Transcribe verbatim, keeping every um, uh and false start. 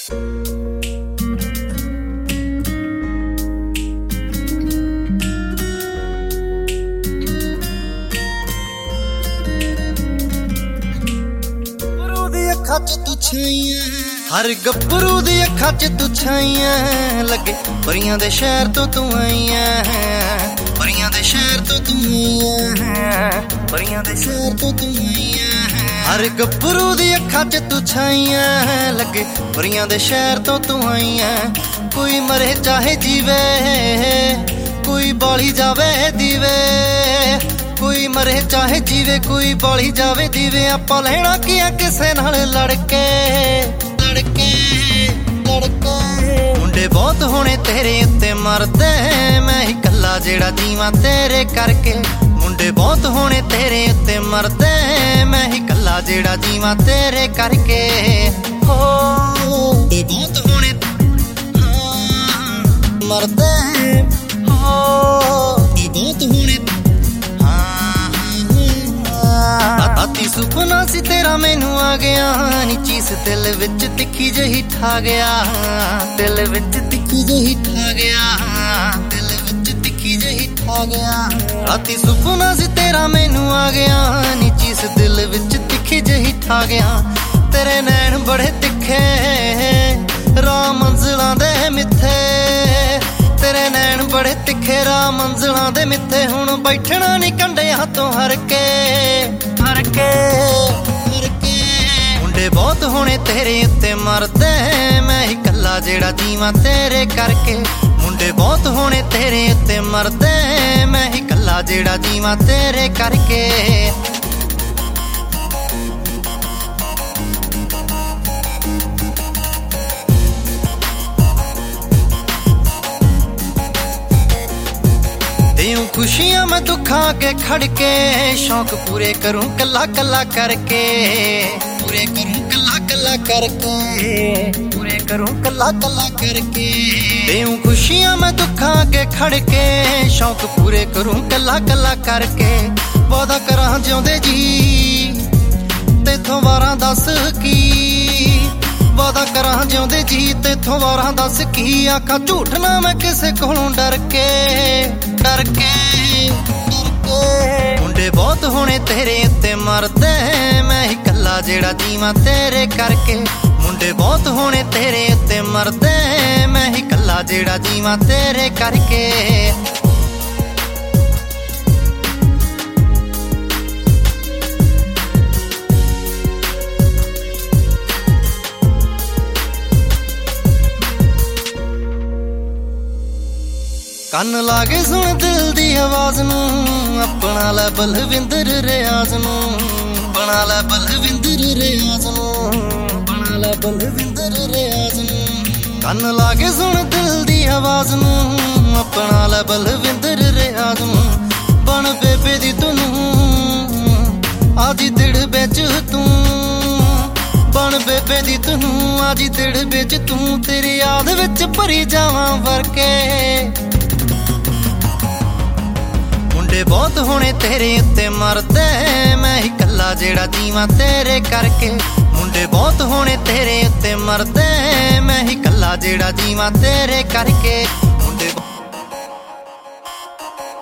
ਅੱਖਾਂ ਚ ਤੂੰ ਛਾਈਆਂ, ਹਰ ਗੱਭਰੂ ਦੀ ਅੱਖਾਂ ਚ ਤੂੰ ਛਾਈਆਂ, ਲੱਗੇ ਪਰੀਆਂ ਦੇ ਸ਼ਹਿਰ ਤੋਂ ਤੂੰ ਆਈਆਂ, ਪਰੀਆਂ ਦੇ ਸ਼ਹਿਰ ਤੋਂ ਤੂੰ ਆਈਆਂ, ਪਰੀਆਂ ਦੇ ਸ਼ਹਿਰ ਤੋਂ ਤੂੰ ਆਈਆਂ। ਹਰ ਗੱਭਰੂ ਦੀ ਅੱਖਾਂ ਚ ਤੂੰ ਛਾਈਆਂ, ਲੱਗੇ ਪਰੀਆਂ ਦੇ ਸ਼ਹਿਰ ਤੋਂ ਤੂੰ ਆਈਆਂ। ਕੋਈ ਮਰੇ ਚਾਹੇ ਜੀਵੇ, ਕੋਈ ਬਾਲੀ ਜਾਵੇ ਦੀਵੇ, ਕੋਈ ਮਰੇ ਚਾਹੇ ਜੀਵੇ, ਕੋਈ ਬਾਲੀ ਜਾਵੇ ਦੀਵੇ। ਆਪਾਂ ਲੈਣਾ ਕੀ ਆ ਕਿਸੇ ਨਾਲ ਲੜਕੇ, ਲੜਕੇ ਲੜਕੇ। ਮੁੰਡੇ ਬਹੁਤ ਹੋਣੇ ਤੇਰੇ ਉੱਤੇ ਮਰਦੇ, ਮੈਂ ਹੀ ਕੱਲਾ ਜਿਹੜਾ ਜੀਵਾਂ ਤੇਰੇ ਕਰਕੇ। ਮੁੰਡੇ ਬਹੁਤ ਹੋਣੇ ਤੇਰੇ ਉੱਤੇ ਮਰਦੇ, ਮੈਂ ਹੀ ਕੱਲਾ ਜਿਹੜਾ ਜੀਵਾਂ ਤੇਰੇ ਕਰਕੇ। ਹੋ ਮੁੰਡੇ ਬਹੁਤ ਹੋਣੇ ਮਰਦੇ, ਹੋ ਬਹੁਤ ਹੋਣੇ। ਰਾਤੀ ਸੁਪਨਾ ਸੀ ਤੇਰਾ ਮੈਨੂੰ ਆ ਗਿਆ, ਨੀ ਚੀਸ ਦਿਲ ਵਿੱਚ ਤਿੱਖੀ ਜਿਹੀ ਠਾ ਗਿਆ, ਦਿਲ ਵਿੱਚ ਤਿੱਖੀ ਜਿਹੀ ਠਾ ਗਿਆ, ਦਿਲ ਵਿੱਚ ਤਿੱਖੀ ਜਿਹੀ ਠਾ ਗਿਆ। ਰਾਤੀ ਸੁਪਨਾ ਸੀ ਤੇਰਾ ਮੈਨੂੰ ਆ ਗਿਆ, ਨੀ ਚੀਸ ਦਿਲ ਵਿੱਚ ਤਿੱਖੀ ਜਿਹੀ ਠਾ ਗਿਆ। ਤੇਰੇ ਨੈਣ ਬੜੇ ਤਿੱਖੇ, ਰਾਹ ਮੰਜ਼ਲਾਂ ਦੇ ਮਿੱਥੇ, ਤੇਰੇ ਨੈਣ ਬੜੇ ਤਿੱਖੇ, ਰਾਹ ਮੰਜ਼ਲਾਂ ਦੇ ਮਿੱਥੇ। ਹੁਣ ਬੈਠਣਾ ਨੀ ਕੰਢਿਆਂ ਤੋਂ ਹਰ ਕੇ, ਹਰ ਕੇ ਹਰ ਕੇ। ਮੁੰਡੇ ਬਹੁਤ ਹੋਣੇ ਤੇਰੇ ਉੱਤੇ ਮਰਦੇ, ਮੈਂ ਹੀ ਕੱਲਾ ਜਿਹੜਾ ਜੀਵਾਂ ਤੇਰੇ ਕਰਕੇ। ਮੁੰਡੇ ਬਹੁਤ ਹੋਣੇ ਤੇਰੇ ਉੱਤੇ ਮਰਦੇ, ਮੈਂ ਹੀ ਕੱਲਾ ਜਿਹੜਾ ਜੀਵਾਂ ਤੇਰੇ ਕਰਕੇ। ਦੇਊਂ ਖੁਸ਼ੀਆਂ ਮੈਂ ਦੁੱਖਾਂ ਕੇ ਖੜ ਕੇ, ਸ਼ੌਕ ਪੂਰੇ ਕਰੂੰ ਕੱਲਾ ਕੱਲਾ ਕਰਕੇ, ਪੂਰੇ ਕਰੂੰ ਕੱਲਾ ਕੱਲਾ ਕਰਕੇ, ਪੂਰੇ ਕਰੂੰ ਕੱਲਾ ਕੱਲਾ ਕਰਕੇ। ਦੇਊਂ ਖੁਸ਼ੀਆਂ ਮੈਂ ਦੁੱਖਾਂ ਕੇ ਖੜ ਕੇ, ਸ਼ੌਕ ਪੂਰੇ ਕਰੂੰ ਕੱਲਾ ਕੱਲਾ ਕਰਕੇ। ਵਾਦਾ ਕਰਾਂ ਜਿਉਂਦੇ ਜੀ ਤੇਥੋਂ ਵਾਰਾਂ ਦੱਸ ਕੀ, ਵਾਦਾ ਕਰਾਂ ਜਿਉਂਦੇ ਜੀ ਤੇਥੋਂ ਵਾਰਾਂ ਦੱਸ ਕੀ। ਆਖਾਂ ਝੂਠ ਨਾ ਮੈਂ ਕਿਸੇ ਕੋਲੋਂ ਡਰ ਕੇ, ਡਰ ਕੇ ਡਰ ਕੇ। ਮੁੰਡੇ ਬਹੁਤ ਹੋਣੇ ਤੇਰੇ ਉੱਤੇ ਮਰਦੇ, ਮੈਂ ਹੀ ਕੱਲਾ ਜਿਹੜਾ ਜੀਵਾਂ ਤੇਰੇ ਕਰਕੇ। ਮੁੰਡੇ ਬਹੁਤ ਹੋਣੇ ਤੇਰੇ ਉੱਤੇ ਮਰਦੇ, ਮੈਂ ਹੀ ਕੱਲਾ ਜਿਹੜਾ ਜੀਵਾਂ ਤੇਰੇ ਕਰਕੇ। ਕੰਨ ਲਾ ਕੇ ਸੁਣ ਦਿਲ ਦੀ ਆਵਾਜ਼ ਨੂੰ, ਆਪਣਾ ਲੈ ਬਲਵਿੰਦਰ ਰਿਆਜ਼ ਨੂੰ, ਬਣਾ ਲੈ ਬਲਵਿੰਦਰ ਰਿਆਜ਼ ਨੂੰ, ਬਣਾ ਲੈ ਬਲਵਿੰਦਰ ਰਿਆਜ਼ ਨੂੰ। ਕੰਨ ਲਾ ਕੇ ਸੁਣ ਦਿਲ ਦੀ ਆਵਾਜ਼ ਨੂੰ, ਆਪਣਾ ਲੈ ਬਲਵਿੰਦਰ ਰਿਆਜ਼ ਨੂੰ। ਬਣ ਬੇਬੇ ਦੀ ਤੂੰ ਆਜੀ ਦਿੜ ਵਿੱਚ ਤੂੰ, ਬਣ ਬੇਬੇ ਦੀ ਤੂੰ ਆਜੀ ਦਿੜ ਵਿੱਚ ਤੂੰ। ਤੇਰੀ ਯਾਦ ਵਿੱਚ ਭਰੀ ਜਾਵਾਂ ਵਰਕੇ। ਮੁੰਡੇ ਬਹੁਤ ਹੋਣੇ ਤੇਰੇ ਉੱਤੇ ਮਰਦੇ, ਮੈਂ ਹੀ ਕੱਲਾ ਜਿਹੜਾ ਜੀਵਾਂ ਤੇਰੇ ਕਰਕੇ। ਮੁੰਡੇ ਬਹੁਤ ਹੋਣੇ ਤੇਰੇ ਉੱਤੇ ਮਰਦੇ, ਮੈਂ ਹੀ ਕੱਲਾ ਜਿਹੜਾ ਜੀਵਾਂ ਤੇਰੇ ਕਰਕੇ। ਮੁੰਡੇ